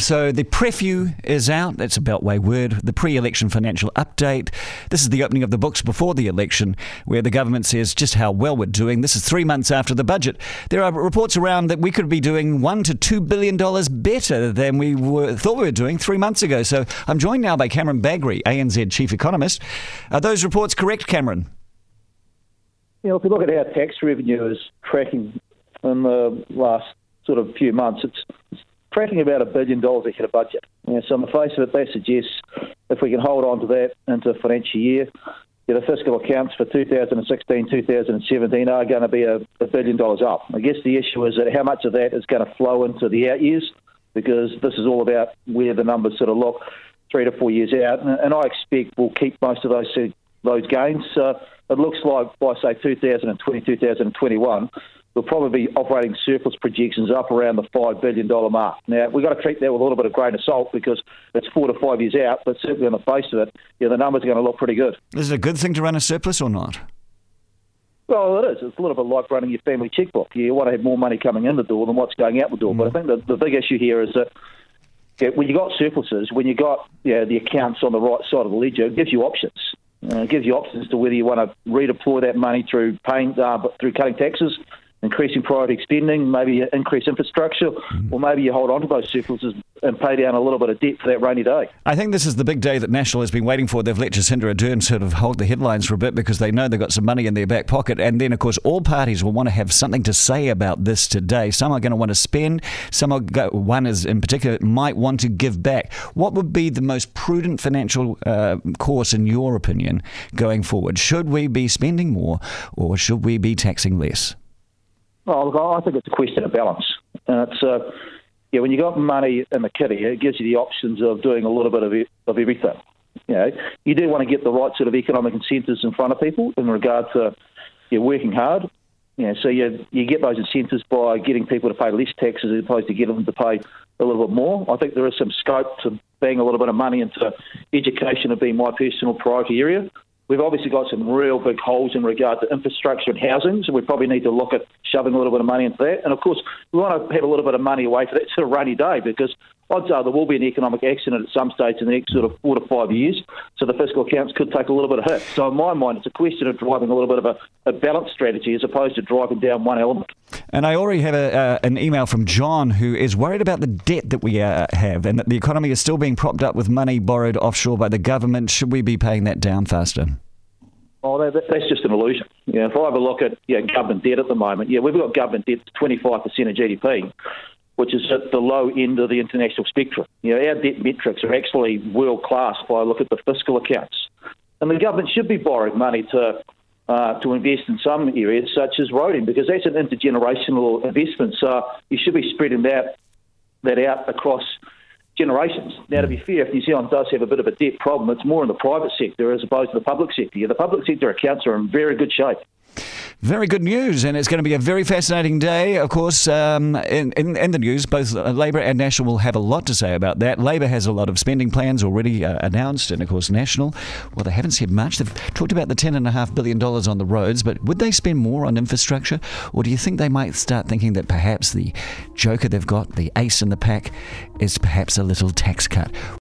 So the preview is out. That's a Beltway word. The pre-election financial update. This is the opening of the books before the election, where the government says just how well we're doing. This is 3 months after the budget. There are reports around that we could be doing $1 to $2 billion better than we thought we were doing 3 months ago. So I'm joined now by Cameron Bagrie, ANZ Chief Economist. Are those reports correct, Cameron? If you look at how tax revenue is tracking in the last sort of few months, it's tracking about $1 billion ahead of budget. So on the face of it, that suggests if we can hold on to that into the financial year, the fiscal accounts for 2016, 2017 are going to be $1 billion up. I guess the issue is that how much of that is going to flow into the out years, because this is all about where the numbers sort of look 3 to 4 years out. And I expect we'll keep most of those gains. It looks like by, say, 2020, 2021, we'll probably be operating surplus projections up around the $5 billion mark. Now, we've got to treat that with a little bit of grain of salt because it's 4 to 5 years out, but certainly on the face of it, the numbers are going to look pretty good. Is it a good thing to run a surplus or not? Well, it is. It's a little bit like running your family checkbook. You want to have more money coming in the door than what's going out the door. But I think the big issue here is that when you've got surpluses, when you've got the accounts on the right side of the ledger, it gives you options. It gives you options to whether you want to redeploy that money through cutting taxes, increasing priority spending, maybe increase infrastructure, or maybe you hold on to those surpluses and pay down a little bit of debt for that rainy day. I think this is the big day that National has been waiting for. They've let Jacinda Ardern sort of hold the headlines for a bit because they know they've got some money in their back pocket. And then, of course, all parties will want to have something to say about this today. Some are going to want to spend. One is in particular might want to give back. What would be the most prudent financial course, in your opinion, going forward? Should we be spending more or should we be taxing less? Well, look, I think it's a question of balance. And it's when you got money in the kitty, it gives you the options of doing a little bit of everything. You do want to get the right sort of economic incentives in front of people in regard to working hard. So you get those incentives by getting people to pay less taxes as opposed to getting them to pay a little bit more. I think there is some scope to bang a little bit of money into education and being my personal priority area. We've obviously got some real big holes in regard to infrastructure and housing, so we probably need to look at shoving a little bit of money into that. And, of course, we want to have a little bit of money away for that sort of rainy day because odds are there will be an economic accident at some stage in the next sort of 4 to 5 years, so the fiscal accounts could take a little bit of hit. So in my mind, it's a question of driving a little bit of a balanced strategy as opposed to driving down one element. And I already have an email from John who is worried about the debt that we have and that the economy is still being propped up with money borrowed offshore by the government. Should we be paying that down faster? Oh, that's just an illusion. If I have a look at government debt at the moment, we've got government debt to 25% of GDP, which is at the low end of the international spectrum. Our debt metrics are actually world-class if I look at the fiscal accounts. And the government should be borrowing money to invest in some areas, such as roading, because that's an intergenerational investment. So you should be spreading that out across generations. Now, to be fair, if New Zealand does have a bit of a debt problem, it's more in the private sector as opposed to the public sector. The public sector accounts are in very good shape. Very good news, and it's going to be a very fascinating day. Of course, in the news, both Labour and National will have a lot to say about that. Labour has a lot of spending plans already announced, and of course National, well, they haven't said much. They've talked about the $10.5 billion on the roads, but would they spend more on infrastructure, or do you think they might start thinking that perhaps the joker they've got, the ace in the pack, is perhaps a little tax cut?